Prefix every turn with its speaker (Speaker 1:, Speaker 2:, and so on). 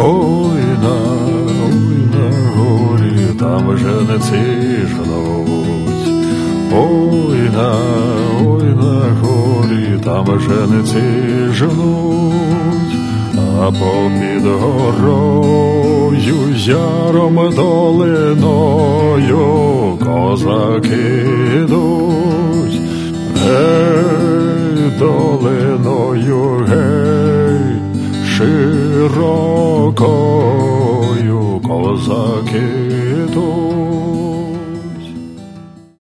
Speaker 1: Ой на горі, там жениці жнуть. Ой на горі, там жениці жнуть. А попід горою, яром долиною козаки йдуть. Гей, долиною, гей, широкою козаки йдуть.